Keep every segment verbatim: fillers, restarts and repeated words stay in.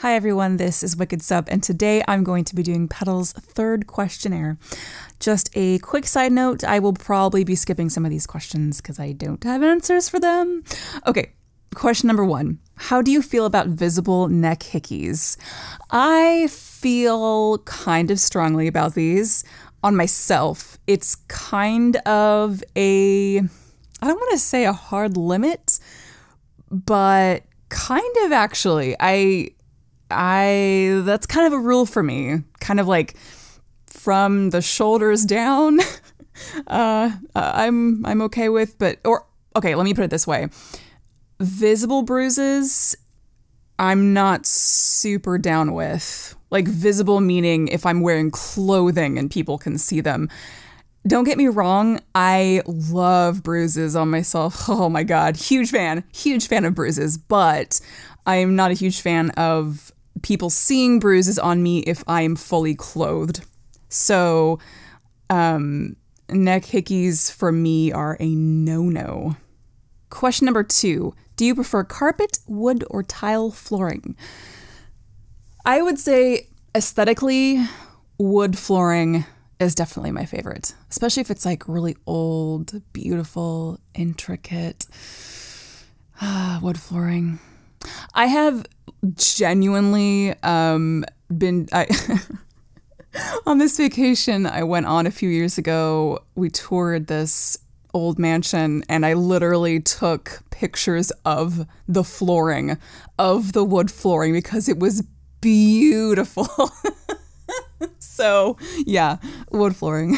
Hi everyone, this is Wicked Sup, and today I'm going to be doing Petal's third questionnaire. Just a quick side note, I will probably be skipping some of these questions because I don't have answers for them. Okay, question number one. How do you feel about visible neck hickeys? I feel kind of strongly about these on myself. It's kind of a, I don't want to say a hard limit, but kind of actually. I... I, that's kind of a rule for me, kind of like from the shoulders down, uh, I'm, I'm okay with, but, or, okay, let me put it this way. Visible bruises, I'm not super down with, like visible meaning if I'm wearing clothing and people can see them. Don't get me wrong, I love bruises on myself. Oh my God, huge fan, huge fan of bruises, but I am not a huge fan of people seeing bruises on me if I am fully clothed. So, um, neck hickeys for me are a no-no. Question number two. Do you prefer carpet, wood, or tile flooring? I would say aesthetically, wood flooring is definitely my favorite, especially if it's like really old, beautiful, intricate. Ah, wood flooring. I have genuinely um, been, I on this vacation I went on a few years ago, we toured this old mansion and I literally took pictures of the flooring, of the wood flooring because it was beautiful. So yeah, wood flooring.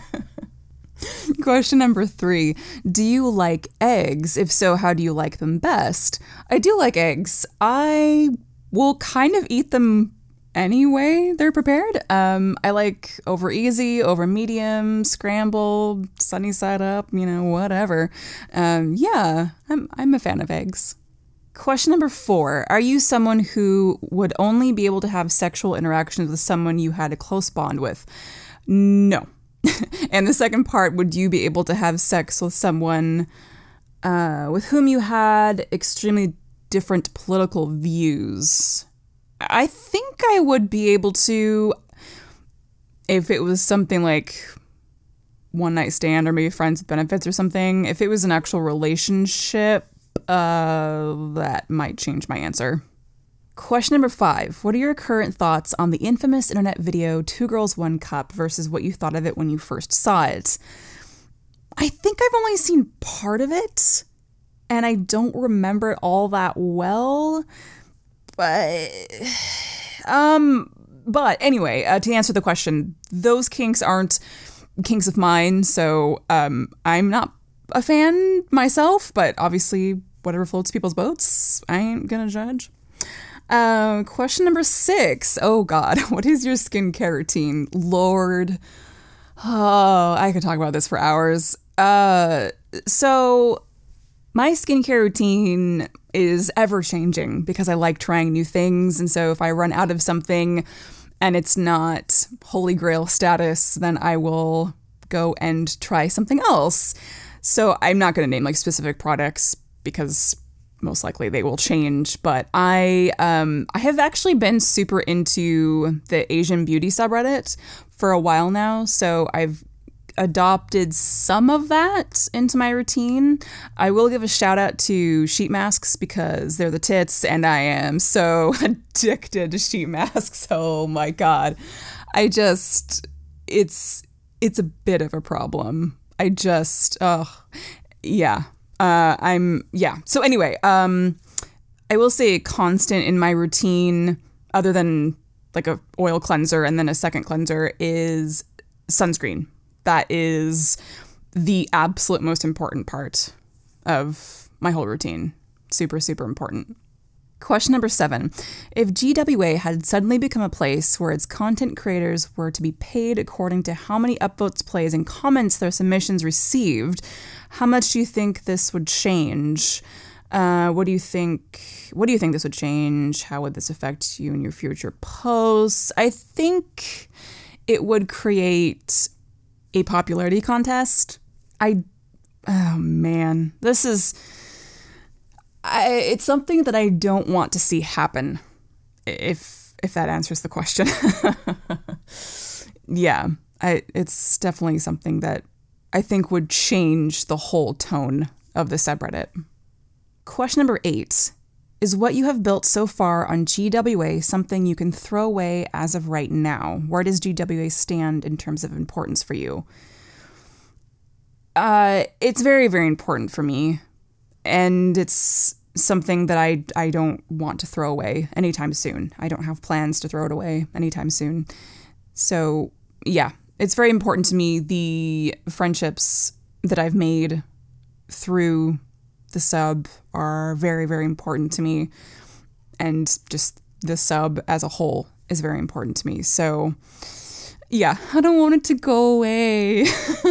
Question number three. Do you like eggs? If so, how do you like them best? I do like eggs. I will kind of eat them any way they're prepared. Um, I like over easy, over medium, scrambled, sunny side up, you know, whatever. Um, yeah, I'm, I'm a fan of eggs. Question number four. Are you someone who would only be able to have sexual interactions with someone you had a close bond with? No. And the second part, would you be able to have sex with someone uh, with whom you had extremely different political views? I think I would be able to if it was something like one night stand or maybe friends with benefits or something. If it was an actual relationship, uh, that might change my answer. Question number five. What are your current thoughts on the infamous internet video Two Girls, One Cup versus what you thought of it when you first saw it? I think I've only seen part of it, and I don't remember it all that well. But, um, but anyway, uh, to answer the question, those kinks aren't kinks of mine, so um, I'm not a fan myself, but obviously whatever floats people's boats, I ain't gonna judge. Uh, question number six. Oh God, what is your skincare routine? Lord. Oh, I could talk about this for hours. Uh, so my skincare routine is ever changing because I like trying new things. And so if I run out of something and it's not holy grail status, then I will go and try something else. So I'm not going to name like specific products because most likely they will change, but I um I have actually been super into the Asian beauty subreddit for a while now, so I've adopted some of that into my routine. I will give a shout out to sheet masks because they're the tits and I am so addicted to sheet masks. Oh my God. I just, it's, it's a bit of a problem. I just, oh, yeah. Uh, I'm, yeah. So anyway, um, I will say a constant in my routine, other than like a oil cleanser and then a second cleanser, is sunscreen. That is the absolute most important part of my whole routine. Super, super important. Question number seven. If G W A had suddenly become a place where its content creators were to be paid according to how many upvotes, plays, and comments their submissions received, how much do you think this would change? Uh, what do you think? What do you think this would change? How would this affect you in your future posts? I think it would create a popularity contest. I, oh man, this is, I, it's something that I don't want to see happen. if if that answers the question. Yeah, I, it's definitely something that I think would change the whole tone of the subreddit. Question number eight. Is what you have built so far on G W A something you can throw away as of right now? Where does G W A stand in terms of importance for you? Uh, it's very, very important for me. And it's something that I, I don't want to throw away anytime soon. I don't have plans to throw it away anytime soon. So, yeah, it's very important to me. The friendships that I've made through the sub are very, very important to me. And just the sub as a whole is very important to me. So, yeah, I don't want it to go away.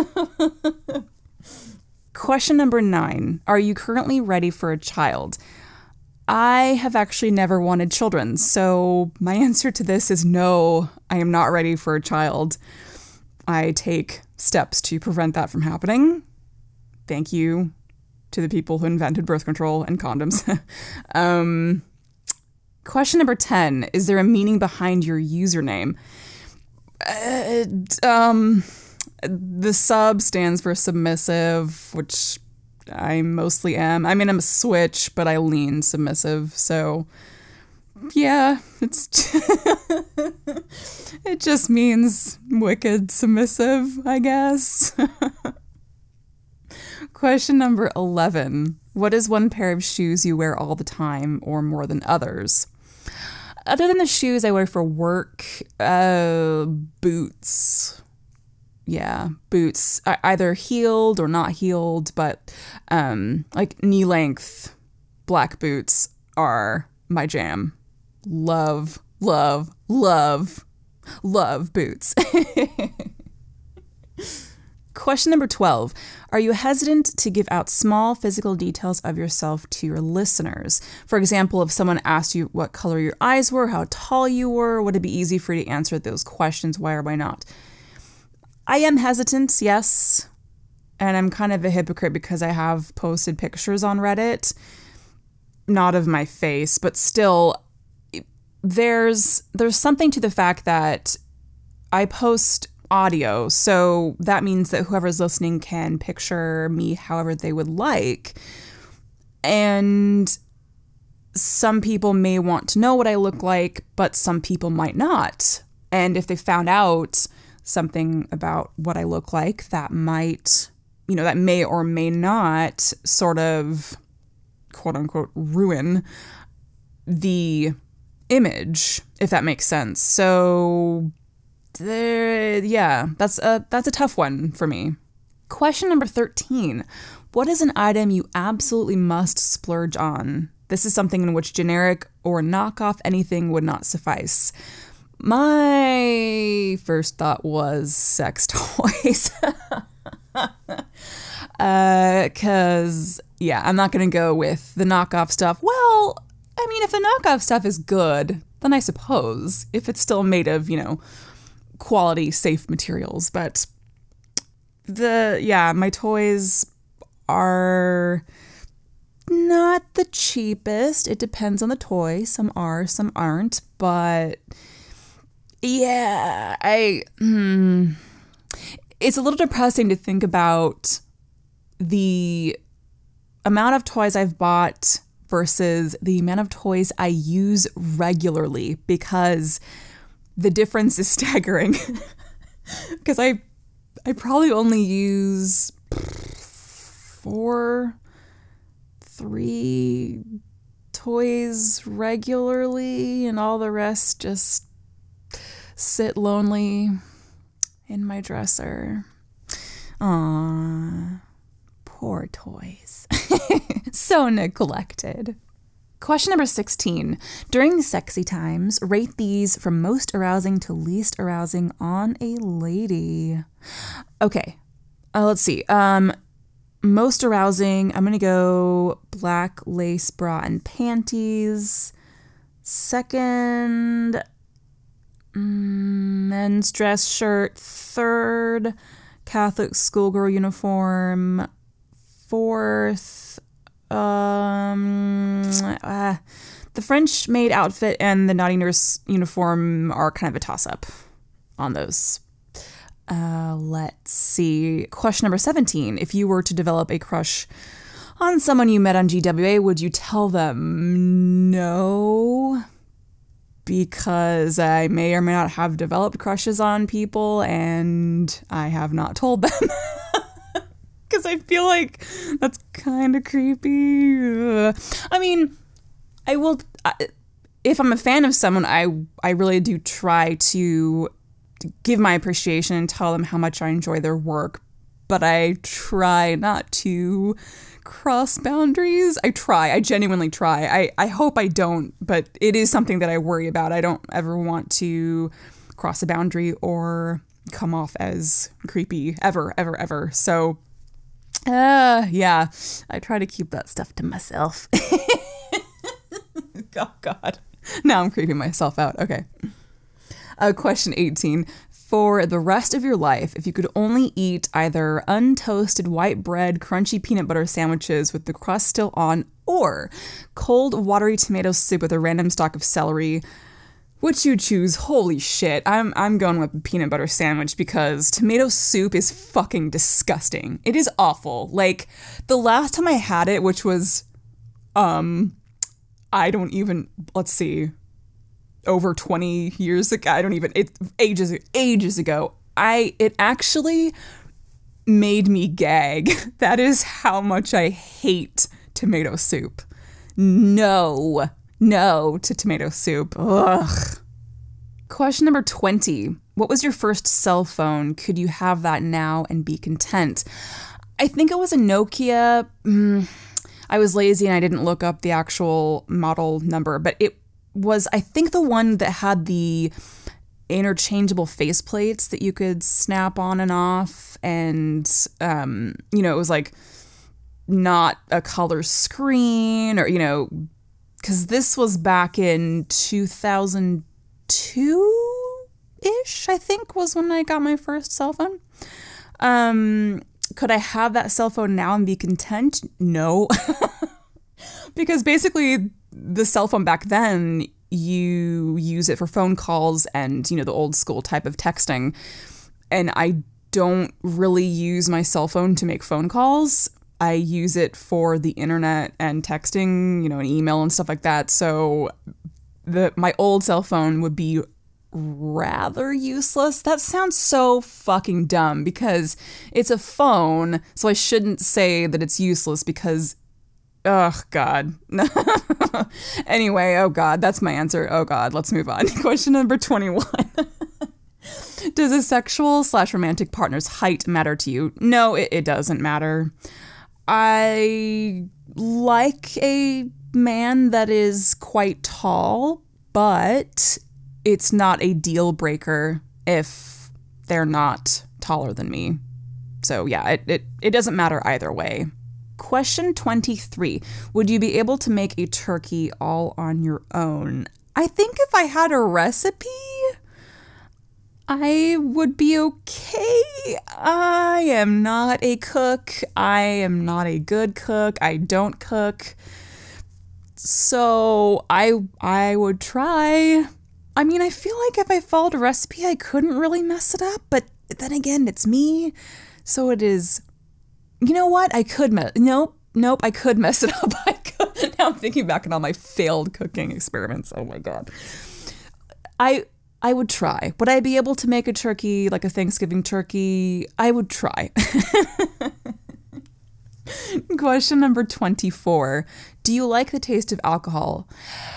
Question number nine. Are you currently ready for a child? I have actually never wanted children, so my answer to this is no, I am not ready for a child. I take steps to prevent that from happening. Thank you to the people who invented birth control and condoms. um, question number ten. Is there a meaning behind your username? Uh, um, the sub stands for submissive, which I mostly am. I mean, I'm a switch, but I lean submissive. So, yeah, it's it just means wicked submissive, I guess. Question number eleven. What is one pair of shoes you wear all the time or more than others? Other than the shoes I wear for work, uh, boots. Yeah, boots, either heeled or not heeled, but um, like knee-length black boots are my jam. Love, love, love, love boots. Question number twelve. Are you hesitant to give out small physical details of yourself to your listeners? For example, if someone asked you what color your eyes were, how tall you were, would it be easy for you to answer those questions? Why or why not? I am hesitant, yes. And I'm kind of a hypocrite because I have posted pictures on Reddit. Not of my face, but still, there's there's something to the fact that I post audio, so that means that whoever's listening can picture me however they would like. And some people may want to know what I look like, but some people might not. And if they found out something about what I look like, that might, you know, that may or may not sort of, quote unquote, ruin the image, if that makes sense. So, there, yeah, that's a, that's a tough one for me. Question number thirteen. What is an item you absolutely must splurge on? This is something in which generic or knockoff anything would not suffice. My first thought was sex toys. uh, cause yeah, I'm not gonna go with the knockoff stuff. Well, I mean, if the knockoff stuff is good, then I suppose if it's still made of, you know, quality, safe materials. But the, yeah, my toys are not the cheapest. It depends on the toy. Some are, some aren't, but yeah, I, hmm, it's a little depressing to think about the amount of toys I've bought versus the amount of toys I use regularly, because the difference is staggering. Because I, I probably only use four, three toys regularly, and all the rest just sit lonely in my dresser. Aww, poor toys. So neglected. Question number sixteen. During sexy times, rate these from most arousing to least arousing on a lady. Okay, uh, let's see. Um, most arousing, I'm gonna go black lace bra and panties. Second, mm, men's dress shirt. Third, Catholic schoolgirl uniform. Fourth, um, uh, The French maid outfit and the naughty nurse uniform are kind of a toss-up on those. Uh, let's see. Question number seventeen. If you were to develop a crush on someone you met on G W A, would you tell them no? Because I may or may not have developed crushes on people and I have not told them. Because I feel like that's kind of creepy. Ugh. I mean, I will, I, if I'm a fan of someone, I, I really do try to give my appreciation and tell them how much I enjoy their work. But I try not to cross boundaries. I try. I genuinely try. I, I hope I don't, but it is something that I worry about. I don't ever want to cross a boundary or come off as creepy ever, ever, ever. So, uh, yeah, I try to keep that stuff to myself. Oh, God. Now I'm creeping myself out. Okay. Uh, question eighteen. For the rest of your life, if you could only eat either untoasted white bread, crunchy peanut butter sandwiches with the crust still on, or cold watery tomato soup with a random stalk of celery, which you choose? Holy shit. I'm I'm going with the peanut butter sandwich because tomato soup is fucking disgusting. It is awful. Like, the last time I had it, which was, um, I don't even, let's see, over twenty years ago. I don't even, it ages, ages ago. I, it actually made me gag. That is how much I hate tomato soup. No, no to tomato soup. Ugh. Question number twenty. What was your first cell phone? Could you have that now and be content? I think it was a Nokia. Mm, I was lazy and I didn't look up the actual model number, but it was, I think, the one that had the interchangeable faceplates that you could snap on and off. And, um, you know, it was like not a color screen or, you know, because this was back in two thousand two-ish, I think, was when I got my first cell phone. Um, could I have that cell phone now and be content? No. Because basically the cell phone back then, you use it for phone calls and, you know, the old school type of texting. And I don't really use my cell phone to make phone calls. I use it for the internet and texting, you know, and email and stuff like that. So the my old cell phone would be rather useless. That sounds so fucking dumb because it's a phone. So I shouldn't say that it's useless because oh, God. Anyway, oh, God, that's my answer. Oh, God, let's move on. Question number twenty-one. Does a sexual slash romantic partner's height matter to you? No, it, it doesn't matter. I like a man that is quite tall, but it's not a deal breaker if they're not taller than me. So, yeah, it, it, it doesn't matter either way. Question twenty-three. Would you be able to make a turkey all on your own? I think if I had a recipe, I would be okay. I am not a cook. I am not a good cook. I don't cook. So I I would try. I mean, I feel like if I followed a recipe, I couldn't really mess it up. But then again, it's me. So it is... You know what? I could mess... Nope. Nope. I could mess it up. I could. Now I'm thinking back on all my failed cooking experiments. Oh my God. I I would try. Would I be able to make a turkey, like a Thanksgiving turkey? I would try. Question number twenty-four. Do you like the taste of alcohol?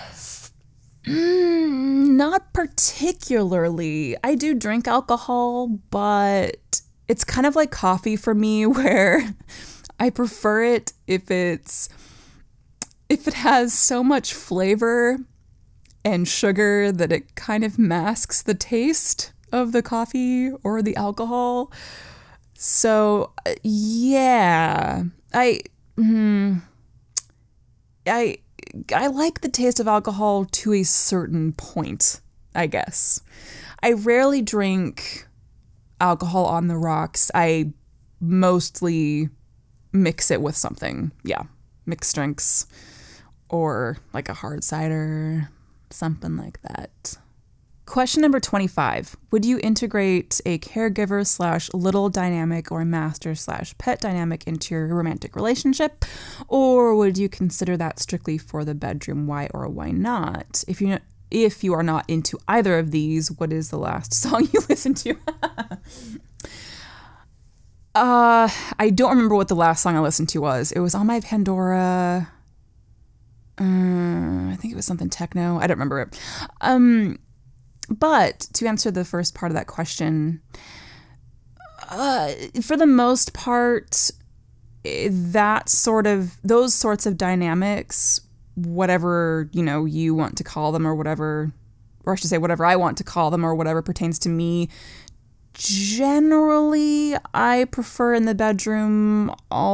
Mm, not particularly. I do drink alcohol, but... It's kind of like coffee for me where I prefer it if it's if it has so much flavor and sugar that it kind of masks the taste of the coffee or the alcohol. So, yeah, I mm, I I like the taste of alcohol to a certain point, I guess. I rarely drink alcohol on the rocks. I mostly mix it with something. Yeah, mixed drinks. or like a hard cider, something like that. Question number twenty-five. Would you integrate a caregiver slash little dynamic or master slash pet dynamic into your romantic relationship? Or would you consider that strictly for the bedroom? Why or why not? If you if you are not into either of these, what is the last song you listened to? uh, I don't remember what the last song I listened to was. It was on my Pandora. Uh, I think it was something techno. I don't remember it. Um... But to answer the first part of that question, uh, for the most part, that sort of, those sorts of dynamics, whatever, you know, you want to call them or whatever, or I should say whatever I want to call them or whatever pertains to me, generally I prefer in the bedroom,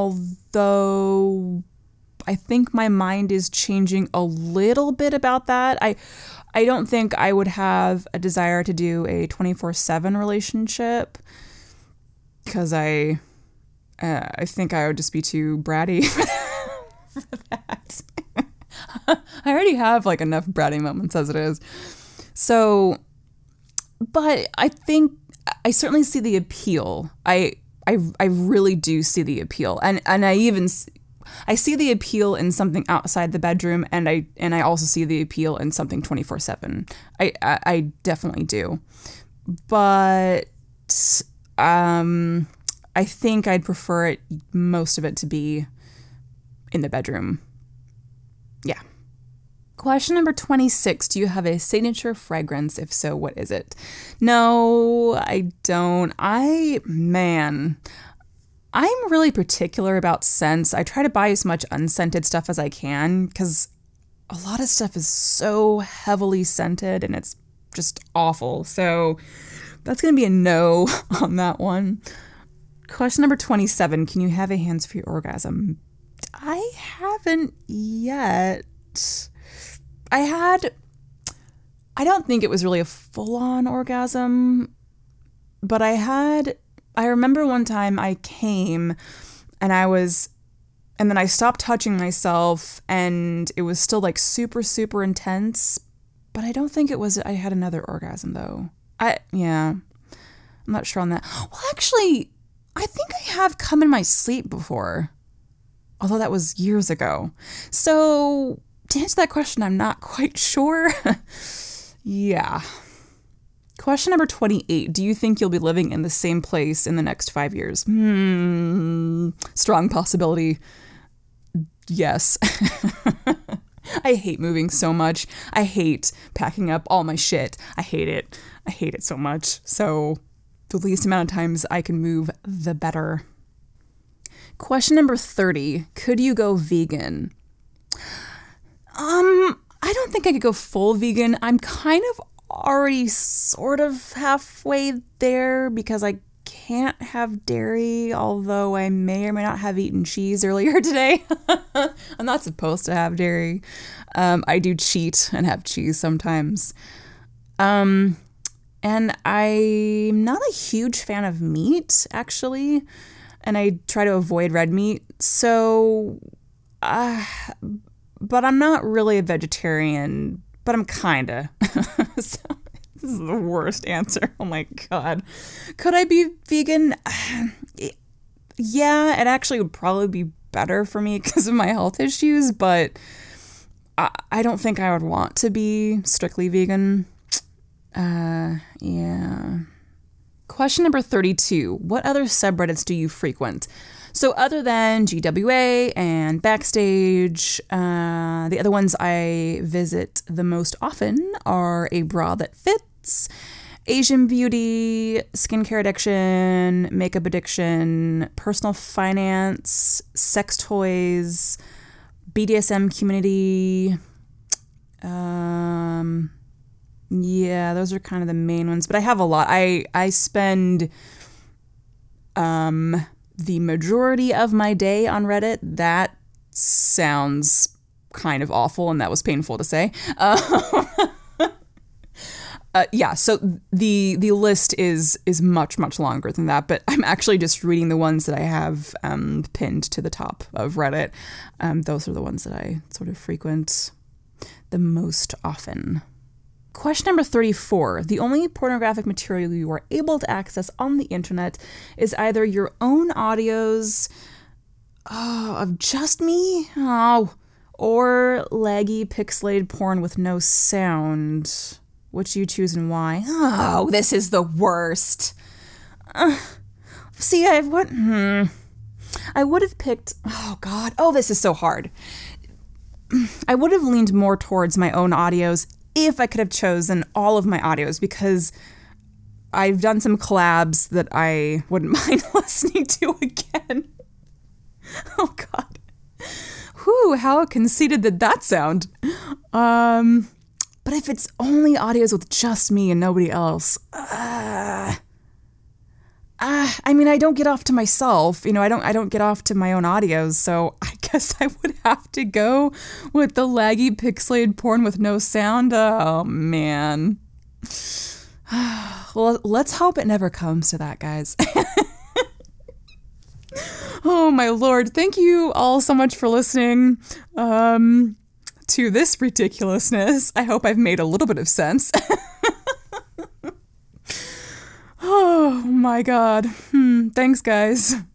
although I think my mind is changing a little bit about that. I I don't think I would have a desire to do a twenty-four seven relationship because I uh, I think I would just be too bratty for that. I already have like enough bratty moments as it is. So, but I think I certainly see the appeal. I I I really do see the appeal, and and I even. I see the appeal in something outside the bedroom, and I and I also see the appeal in something twenty-four seven. I, I, I definitely do. But um, I think I'd prefer it, most of it to be in the bedroom. Yeah. Question number twenty-six. Do you have a signature fragrance? If so, what is it? No, I don't. I, man... I'm really particular about scents. I try to buy as much unscented stuff as I can because a lot of stuff is so heavily scented and it's just awful. So that's going to be a no on that one. Question number twenty-seven. Can you have a hands-free orgasm? I haven't yet. I had, I don't think it was really a full-on orgasm, but I had... I remember one time I came and I was, and then I stopped touching myself and it was still like super, super intense, but I don't think it was, I had another orgasm though. I, yeah, I'm not sure on that. Well, actually, I think I have come in my sleep before, although that was years ago. So to answer that question, I'm not quite sure. Yeah. Question number twenty-eight. Do you think you'll be living in the same place in the next five years? Hmm. Strong possibility. Yes. I hate moving so much. I hate packing up all my shit. I hate it. I hate it so much. So the least amount of times I can move, the better. Question number thirty. Could you go vegan? Um, I don't think I could go full vegan. I'm kind of already sort of halfway there because I can't have dairy, although I may or may not have eaten cheese earlier today. I'm not supposed to have dairy. Um, I do cheat and have cheese sometimes. Um, and I'm not a huge fan of meat, actually, and I try to avoid red meat. So, uh, but I'm not really a vegetarian. But I'm kinda. So, this is the worst answer. Oh my God. Could I be vegan? Yeah, it actually would probably be better for me because of my health issues, but I, I don't think I would want to be strictly vegan. Uh, yeah. Question number thirty-two. What other subreddits do you frequent? So other than G W A and Backstage, uh, the other ones I visit the most often are A Bra That Fits, Asian Beauty, Skincare Addiction, Makeup Addiction, Personal Finance, Sex Toys, B D S M Community. Um, yeah, those are kind of the main ones. But I have a lot. I, I spend... Um... the majority of my day on Reddit. That sounds kind of awful, and that was painful to say. Um, Uh, yeah, so the the list is is much much longer than that, but I'm actually just reading the ones that I have um, pinned to the top of Reddit. Um, those are the ones that I sort of frequent the most often. Question number thirty-four. The only pornographic material you are able to access on the internet is either your own audios oh, of just me, oh, or laggy pixelated porn with no sound. Which do you choose and why? Oh, this is the worst. Uh, see, I would, hmm, I would have picked, oh God, oh, this is so hard. I would have leaned more towards my own audios if I could have chosen all of my audios, because I've done some collabs that I wouldn't mind listening to again. Oh God. Whew, how conceited did that sound? Um... But if it's only audios with just me and nobody else, uh, uh, I mean, I don't get off to myself. You know, I don't I don't get off to my own audios, so I guess I would have to go with the laggy pixelated porn with no sound. Oh, man. Well, let's hope it never comes to that, guys. Oh, my Lord. Thank you all so much for listening. Um... to this ridiculousness. I hope I've made a little bit of sense. Oh my God. Hmm. Thanks, guys.